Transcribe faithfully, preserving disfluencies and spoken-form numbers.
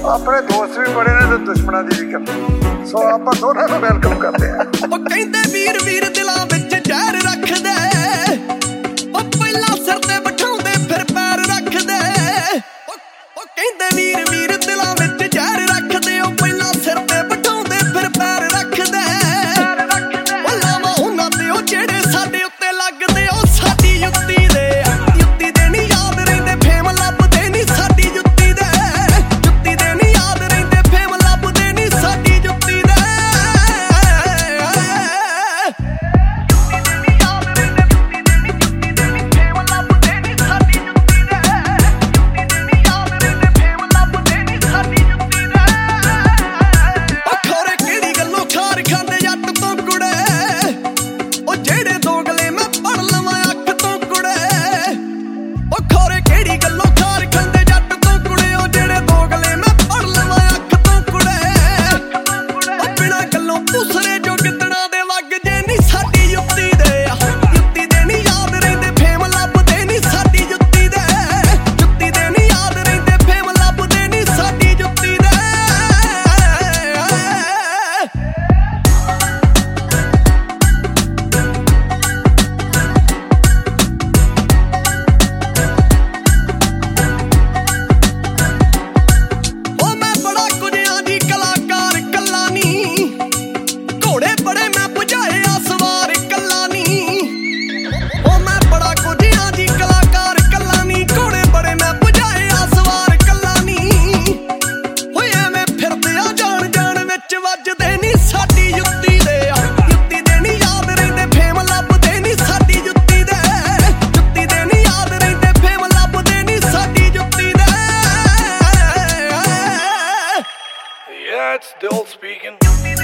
ਆਪਣੇ ਦੋਸਤ ਵੀ ਬੜੇ ਨੇ ਤੇ ਦੁਸ਼ਮਣਾਂ ਦੀ ਵੀ ਕਰਦੇ, ਸੋ ਆਪਾਂ ਦੋਨਾਂ ਨੂੰ ਵੈਲਕਮ ਕਰਦੇ ਆ। ਉਹ ਕਹਿੰਦੇ ਵੀਰ ਵੀਰ ਦਿਲਾਂ ਵਿੱਚ ਜ਼ਹਿਰ ਰੱਖਦੇ, ਉਹ ਪਹਿਲਾਂ ਸਿਰ ਤੇ ਬਿਠਾਉਂਦੇ ਫਿਰ ਪੈਰ ਰੱਖਦੇ। ਉਹ ਕਹਿੰਦੇ ਵੀਰ ਵੀਰ ਦਿਲਾਂ ਵਿੱਚ ਜ਼ਹਿਰ ਰੱਖਦੇ, ਉਹ ਪਹਿਲਾਂ ਸਿਰ ਤੇ ਬਿਠਾਉਂਦੇ ਫਿਰ ਪੈਰ ਰੱਖਦੇ। ਉਹ ਲਾਵਾਂ ਉਹਨਾਂ ਤੇ ਉਹ ਜਿਹੜੇ ਸਾਡੇ ਉੱਤੇ ਲੱਗਦੇ, ਉਹ ਸਾਡੀ ਜੁੱਤੀ ਦੇ ਜੁੱਤੀ ਦੇ ਨੀ ਯਾਦ ਰਹਿੰਦੇ ਫੇਮ ਲੱਭਦੇ ਨੀ ਸਾਡੀ ਜੁੱਤੀ ਦੇ ਜੁੱਤੀ ਦੇ ਨੀ ਯਾਦ ਰਹਿੰਦੇ ਫੇਮ ਲੱਭਦੇ ਨੀ ਸਾਡੀ ਜੁੱਤੀ ਦੇ। Yeah, it's still speaking.